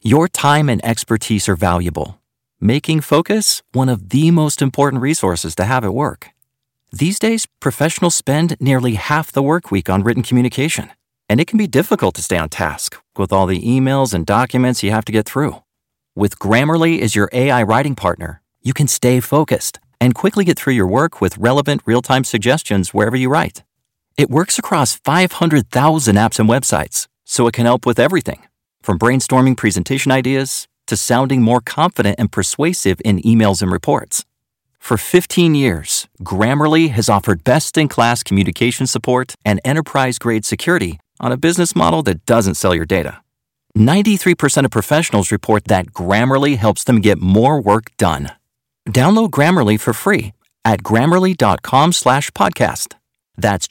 Your time and expertise are valuable, making focus one of the most important resources to have at work. These days, professionals spend nearly half the work week on written communication, and it can be difficult to stay on task with all the emails and documents you have to get through. With Grammarly as your AI writing partner, you can stay focused and quickly get through your work with relevant real-time suggestions wherever you write. It works across 500,000 apps and websites, so it can help with everything, from brainstorming presentation ideas to sounding more confident and persuasive in emails and reports. For 15 years, Grammarly has offered best-in-class communication support and enterprise-grade security on a business model that doesn't sell your data. 93% of professionals report that Grammarly helps them get more work done. Download Grammarly for free at grammarly.com/podcast. That's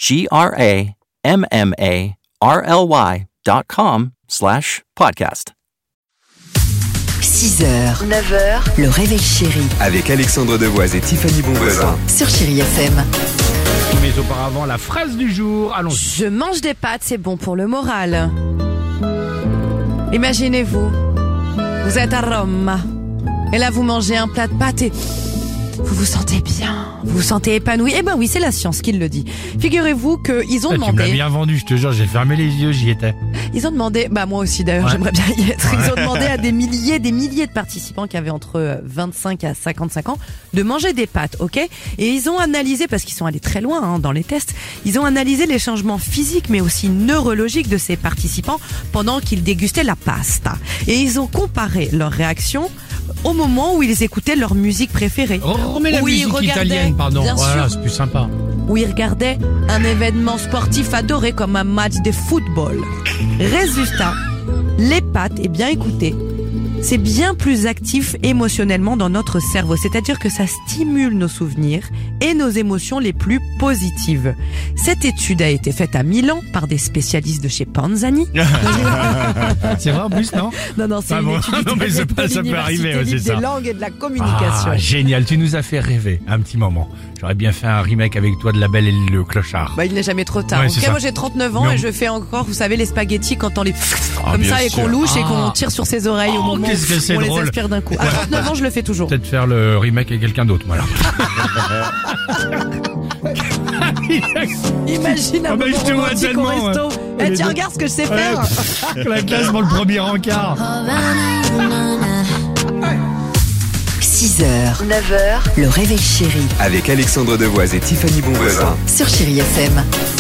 GRAMMARLY.com/podcast. 6h, 9h, le réveil chéri Avec Alexandre Devoise et Tiffany Bonvoisin. sur Chéri FM. Mais auparavant, la phrase du jour, allons-y. Je mange des pâtes, c'est bon pour le moral. Imaginez-vous, vous êtes à Rome, et là vous mangez un plat de pâtes et vous vous sentez bien, vous vous sentez épanoui. Eh ben oui, c'est la science qui le dit. Figurez-vous qu'ils ont Tu me l'as demandé... bien vendu, je te jure, j'ai fermé les yeux, j'y étais. Ils ont demandé, bah moi aussi d'ailleurs, Ouais. j'aimerais bien y être. Ils ont demandé à des milliers de participants qui avaient entre 25 à 55 ans de manger des pâtes, ok? Et ils ont analysé, parce qu'ils sont allés très loin dans les tests, ils ont analysé les changements physiques mais aussi neurologiques de ces participants pendant qu'ils dégustaient la pasta. Et ils ont comparé leurs réactions au moment où ils écoutaient leur musique préférée. Mais la Où ils musique regardaient, italienne, pardon. bien Voilà, sûr. c'est plus sympa. Où ils regardaient un événement sportif adoré comme un match de football. Résultat, les pâtes, eh bien écoutez, c'est bien plus actif émotionnellement dans notre cerveau. C'est-à-dire que ça stimule nos souvenirs et nos émotions les plus positives. Cette étude a été faite à Milan par des spécialistes de chez Panzani. C'est vrai en plus, non? Non, c'est Ah une bon. étude Non, mais de ça peut arriver, l'Université c'est libre ça. des langues et de la communication. Ah, génial, tu nous as fait rêver un petit moment. J'aurais bien fait un remake avec toi de La Belle et le Clochard. Bah, il n'est jamais trop tard. Ouais, En c'est tout cas, ça. moi j'ai 39 ans Non. et je fais encore, vous savez, les spaghettis quand on les comme bien ça et qu'on sûr. louche et qu'on Ah. tire sur ses oreilles au Oh, moment qu'est-ce que c'est où on les drôle. aspire d'un coup. À 39 ans, je le fais toujours. Peut-être faire le remake avec quelqu'un d'autre, voilà. Imagine un Ah bah, moment je te vois romantique au tellement, resto. ouais. Eh, Les tiens, deux. regarde ce que je sais faire. La classe pour le premier encart. 6h, 9h, le réveil chéri Avec Alexandre Devoise et Tiffany Bonvoisin. sur Chéri FM.